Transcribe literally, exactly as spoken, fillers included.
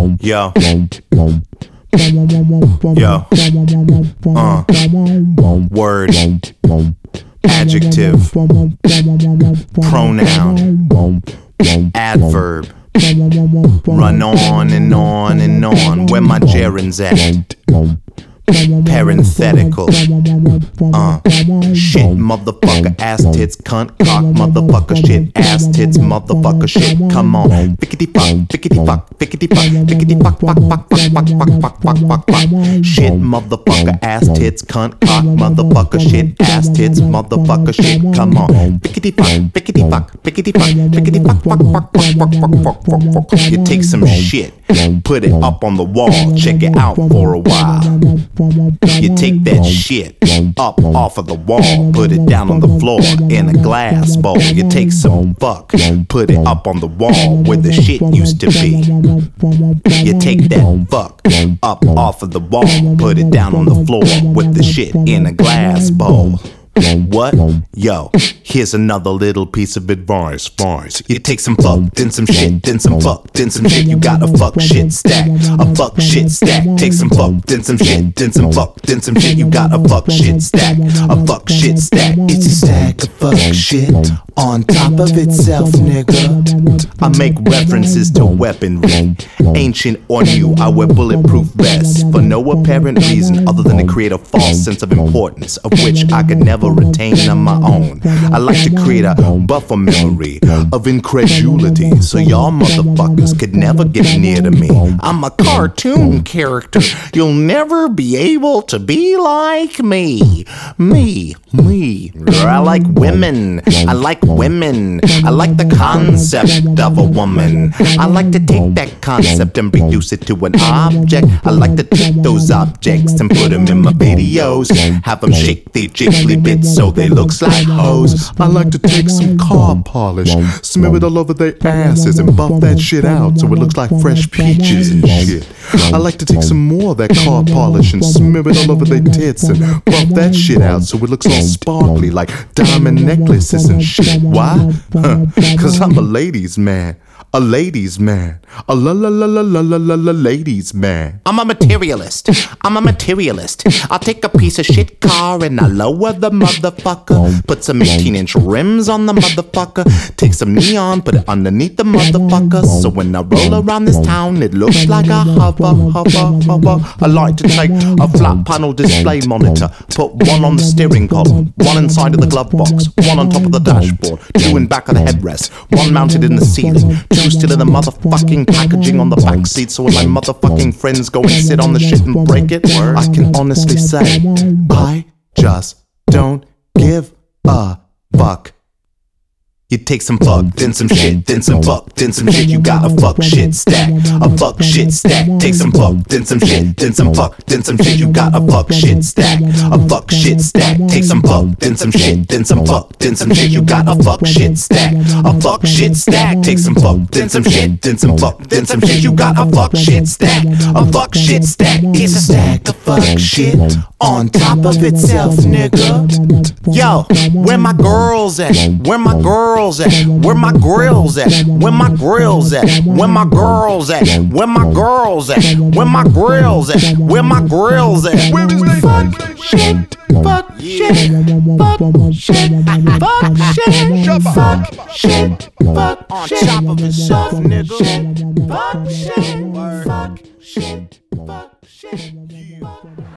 Yo. Yo. Uh. Word. Adjective. Pronoun. Adverb. Run on and on and on. Where my gerunds at? Parenthetical. Uh. Shit, motherfucker, ass tits, cunt, cock, motherfucker, shit, ass tits, motherfucker, shit. Come on. Fickety fuck, fickety fuck, fickety fuck, fickety fuck, fuck, fuck, fuck, fuck, fuck, fuck, fuck, fuck, fuck. Shit, motherfucker, ass tits, cunt, cock, motherfucker, shit, ass tits, motherfucker, shit. Come on. Fickety fuck, fickety fuck, fickety fuck, fickety fuck, fuck, fuck, fuck, fuck, fuck, fuck, fuck, fuck. You take some shit, put it up on the wall, check it out for a while. You take that shit up off of the wall, put it down on the floor in a glass bowl. You take some fuck, put it up on the wall where the shit used to be. You take that fuck up off of the wall, put it down on the floor with the shit in a glass bowl. What? Yo, here's another little piece of advice. Advice. You take some fuck, then some shit, then some fuck, then some shit. You got a fuck shit stack, a fuck shit stack. Take some fuck, then some shit, then some fuck, then some shit. You got a fuck shit stack, a fuck shit stack. It's a stack of fuck shit on top of itself, nigga. I make references to weaponry, ancient or new. I wear bulletproof vests for no apparent reason other than to create a false sense of importance, of which I could never retain on my own. I like to create a buffer memory of incredulity, so y'all motherfuckers could never get near to me. I'm a cartoon character. You'll never be able to be like me. Me, me. I like women. I like women. I like the concept of a woman. I like to take that concept and reduce it to an object. I like to take those objects and put them in my videos. Have them shake their jiggly bits so they looks like hoes. I like to take some car polish, smear it all over their asses and buff that shit out so it looks like fresh peaches and shit. I like to take some more of that car polish and smear it all over their tits and buff that shit out so it looks all sparkly like diamond necklaces and shit. Why? Huh. Cause I'm a ladies man. A ladies man, a la la la la la la la la ladies man. I'm a materialist, I'm a materialist. I'll take a piece of shit car and I lower the motherfucker. Put some eighteen inch rims on the motherfucker. Take some neon, put it underneath the motherfucker. So when I roll around this town, it looks like a hover, hover, hover. I like to take a flat panel display monitor, put one on the steering column, one inside of the glove box, one on top of the dashboard, two in back of the headrest, one mounted in the ceiling, two still in the motherfucking packaging on the back seat. So when my motherfucking friends go and sit on the shit and break it, I can honestly say I just don't give a fuck. You take some fuck, then some shit, then some fuck, then some shit. You got a fuck shit stack, a fuck shit stack. Take some fuck, then some shit, then some fuck, then some shit. You got a fuck shit stack, a fuck shit stack. Take some fuck, then some shit, then some fuck, then some shit. You got a fuck shit stack, a fuck shit stack. Take some fuck, then some shit, then some fuck, then some shit. You got a fuck shit stack, a fuck shit stack. It's a stack of fuck shit on top of itself, nigga. Yo, where my girls at? Where my girls at? Where my grills at? Where my grills at? Where my girls at? Where my girls at? Where my grills at? Where my grills at? Where is they? Fuck shit, fuck shit, fuck shit, fuck shit, fuck shit, fuck on top of itself, nigga. Fuck shit, fuck shit, fuck shit.